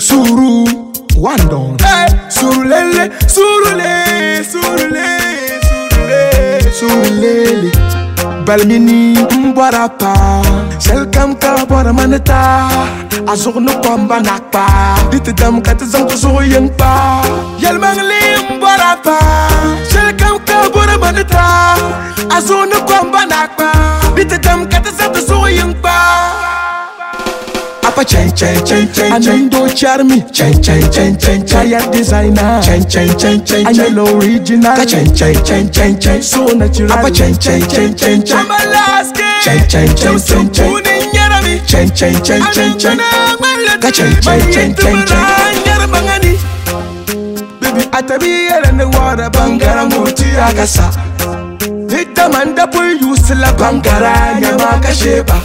Suru, one down. Hey, surulele, surule, surule, surule, surulele. Balmini mbarapa, selkam ka bora maneta. Azur no pamba nakpa, dit dam katazam to soyeng pa. Yelmangli mbarapa, selkam ka bora maneta. Azur no pamba nakpa, dit dam katazam to soyeng pa. Apa chen chen chen chen, Anando charmi, chen chen chen chen, Chaya designer, chen chen chen chen, Anelo original, chen chen chen chen chen, so natural. Apa chen chen chen chen chen, Amalaske, chen chen chen chen chen, Uningarami, chen chen chen chen chen, chen chen chen chen chen, Mangani. Baby atabi in the water, Bangara muti agasa. Hit the man that will use la Bangara, Yamaka sheba.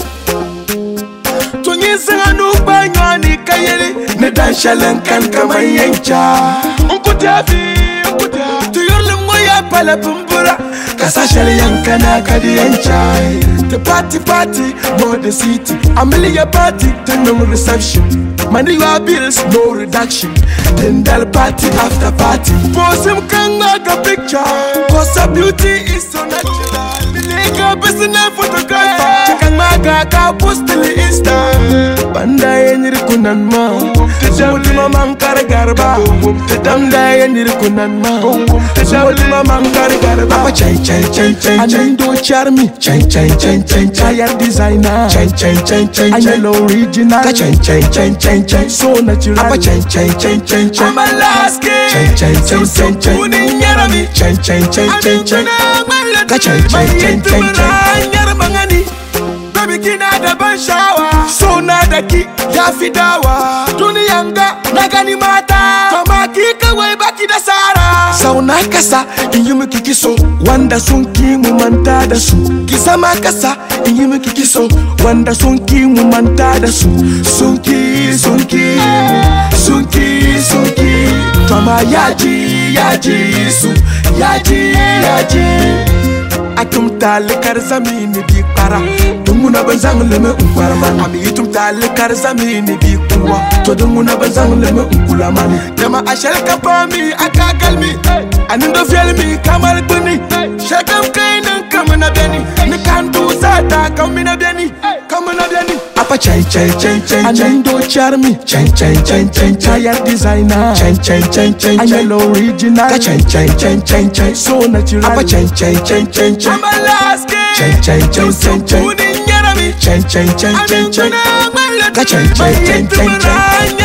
Tungisanga nubanyo ni kayeli ne danshalan kan kamayencha unkutafi tuyurle moya pala bumbura kasashale yankana kadiyencha the party more the city Amelia party no reception money your bills no reduction then the party after party post him kanga ka picture cause her beauty is so natural nigga business photographer chikanga ka post the insta banda yenir kunan ma mulima mankar garba banda yenir kunan ma mulima mankar garba apa chen chen chen chen Anando charmi chen chen chen chen Chaya designer chen chen chen chen Anelo original chen chen chen chen chen so natural apa chen chen chen chen chen Amalaske chen chen chen chen chen Uningarami chen chen chen chen chen chen chen chen chen Mangani baby kina da ban shawa so na da ki ya fi dawa duniyanga na gani mata kama ki kawai baki da sara sau na kasa in yi miki kiso wanda sun ki mu manta da su ki zama kasa in yi miki kiso wanda sun ki mu manta da su sun ki kama yaji su yaji atum talikar zamini bi para dunguna banzang leme unkwara man ami itum talikar zamini bi kuwa to dunguna banzang leme unkula man dama ashal kapami akagalmi anindo fielmi kamal buni shakam kainan kamana beni ni kandu sata kamina beni apa chen chen chen chen Anando charmi chen chen chen chen Chaya designer chen chen chen chen Anelo original chen chen chen chen chen so natural apa chen chen chen chen chen Amalaske chen chen chen chen chen Uningarami chen chen chen chen chen chen chen chen chen